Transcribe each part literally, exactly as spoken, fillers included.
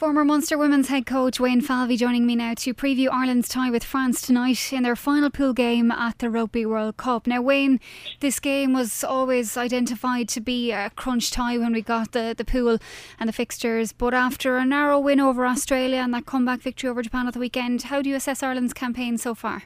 Former Munster women's head coach Wayne Falvey joining me now to preview Ireland's tie with France tonight in their final pool game at the Rugby World Cup. Now Wayne, this game was always identified to be a crunch tie when we got the, the pool and the fixtures, but after a narrow win over Australia and that comeback victory over Japan at the weekend, how do you assess Ireland's campaign so far?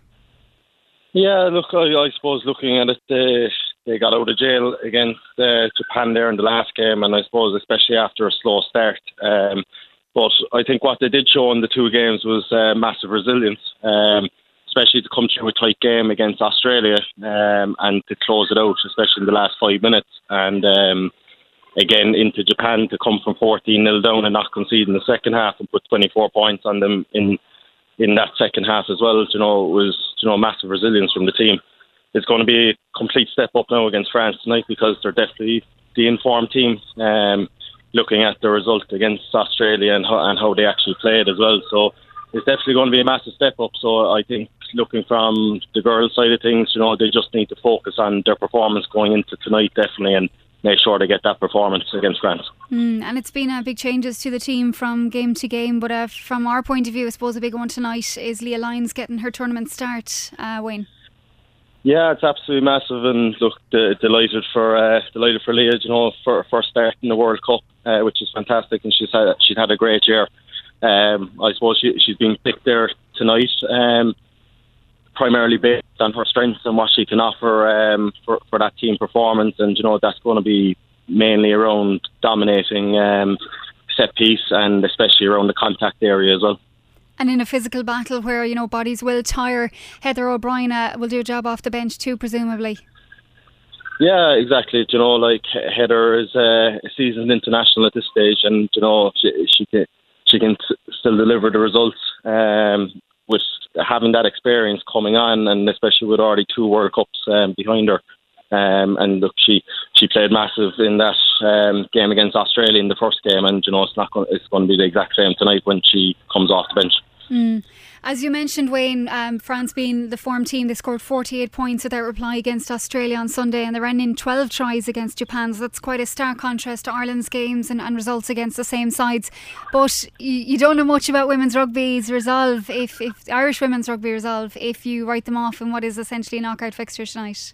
Yeah, look, I, I suppose looking at it, they, they got out of jail against uh, Japan there in the last game, and I suppose especially after a slow start. Um, But I think what they did show in the two games was uh, massive resilience, um, especially to come through a tight game against Australia um, and to close it out, especially in the last five minutes. And um, again, into Japan to come from fourteen nil down and not concede in the second half and put twenty-four points on them in in that second half as well. You know, it was you know massive resilience from the team. It's going to be a complete step up now against France tonight because they're definitely the informed team. Um, looking at the result against Australia and how, and how they actually played as well. So it's definitely going to be a massive step up. So I think looking from the girls' side of things, you know, they just need to focus on their performance going into tonight, definitely, and make sure they get that performance against France. Mm, and it's been uh, big changes to the team from game to game, but uh, from our point of view, I suppose a big one tonight is Leah Lyons getting her tournament start, uh, Wayne. Yeah, it's absolutely massive, and look, de- delighted for uh, delighted for Leah, you know, for for start in the World Cup, uh, which is fantastic, and she's had she's had a great year. Um, I suppose she she's been picked there tonight, um, primarily based on her strengths and what she can offer um, for for that team performance, and you know that's going to be mainly around dominating um, set piece and especially around the contact area as well. And in a physical battle where, you know, bodies will tire, Heather O'Brien uh, will do a job off the bench too, presumably. Yeah, exactly. You know, like Heather is uh, a seasoned international at this stage, and you know she, she can she can t- still deliver the results um, with having that experience coming on, and especially with already two World Cups um, behind her. Um, and look, she she played massive in that um, game against Australia in the first game, and you know it's not going it's going to be the exact same tonight when she comes off the bench. Mm. As you mentioned, Wayne, um, France being the form team, they scored forty-eight points without reply against Australia on Sunday, and they ran in twelve tries against Japan, so that's quite a stark contrast to Ireland's games and, and results against the same sides. But you, you don't know much about women's rugby's resolve, if, if Irish women's rugby resolve, if you write them off in what is essentially a knockout fixture tonight.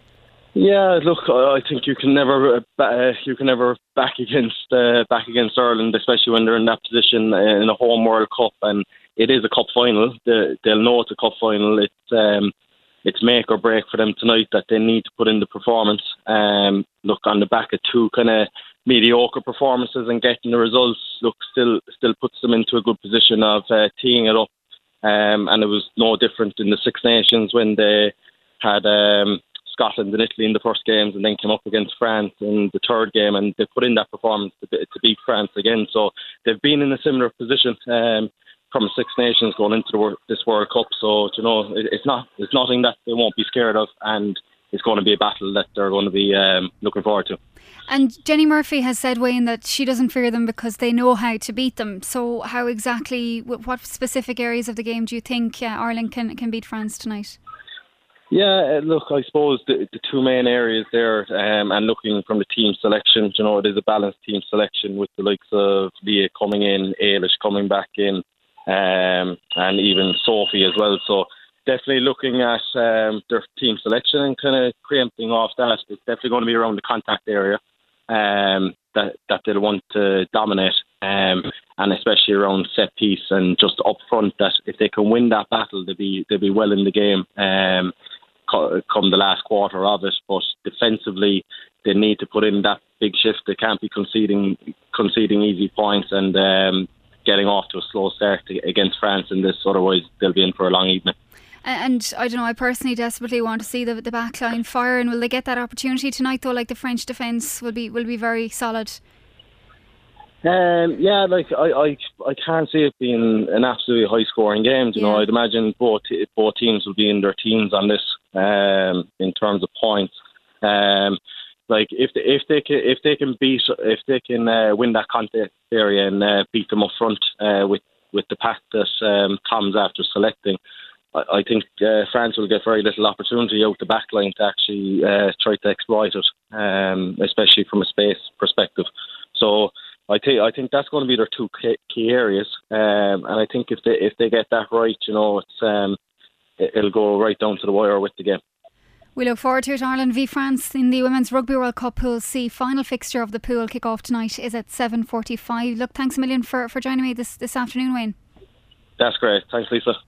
Yeah, look, I think you can never uh, you can never back against uh, back against Ireland, especially when they're in that position in a home World Cup, and it is a cup final. They, they'll know it's a cup final. It's um, it's make or break for them tonight that they need to put in the performance. Um, look, on the back of two kind of mediocre performances and getting the results, look, still still puts them into a good position of uh, teeing it up. Um, and it was no different in the Six Nations when they had Um, Scotland and Italy in the first games and then came up against France in the third game, and they put in that performance to, to beat France again. So they've been in a similar position um, from Six Nations going into the, this World Cup. So, you know, it, it's not it's nothing that they won't be scared of, and it's going to be a battle that they're going to be um, looking forward to. And Jenny Murphy has said, Wayne, that she doesn't fear them because they know how to beat them. So how exactly, what specific areas of the game do you think uh, Ireland can, can beat France tonight? Yeah, look, I suppose the, the two main areas there, um, and looking from the team selection, you know, it is a balanced team selection with the likes of Leah coming in, Ailish coming back in, um, and even Sophie as well. So definitely looking at um, their team selection and kind of preempting off that, it's definitely going to be around the contact area um, that, that they'll want to dominate, um, and especially around set piece and just up front, that if they can win that battle, they'll be, they'll be well in the game. Um, come the last quarter of it, but defensively they need to put in that big shift. They can't be conceding conceding easy points and um, getting off to a slow start against France in this, otherwise they'll be in for a long evening. And I don't know, I personally desperately want to see the the back line fire, and will they get that opportunity tonight though? Like the French defence will be will be very solid. Um, yeah, like I, I, I can't see it being an absolutely high scoring game. You yeah. know, I'd imagine both both teams will be in their teens on this um, in terms of points. Um, like if they, if they can if they can beat if they can uh, win that contest area and uh, beat them up front uh, with with the pack that um, comes after selecting, I, I think uh, France will get very little opportunity out the back line to actually uh, try to exploit it, um, especially from a space perspective. So I think I think that's going to be their two key, key areas, um, and I think if they if they get that right, you know, it's um, it, it'll go right down to the wire with the game. We look forward to it. Ireland v France in the Women's Rugby World Cup Pool C. Final fixture of the pool kick-off tonight is at seven forty-five. Look, thanks a million for, for joining me this, this afternoon, Wayne. That's great. Thanks, Lisa.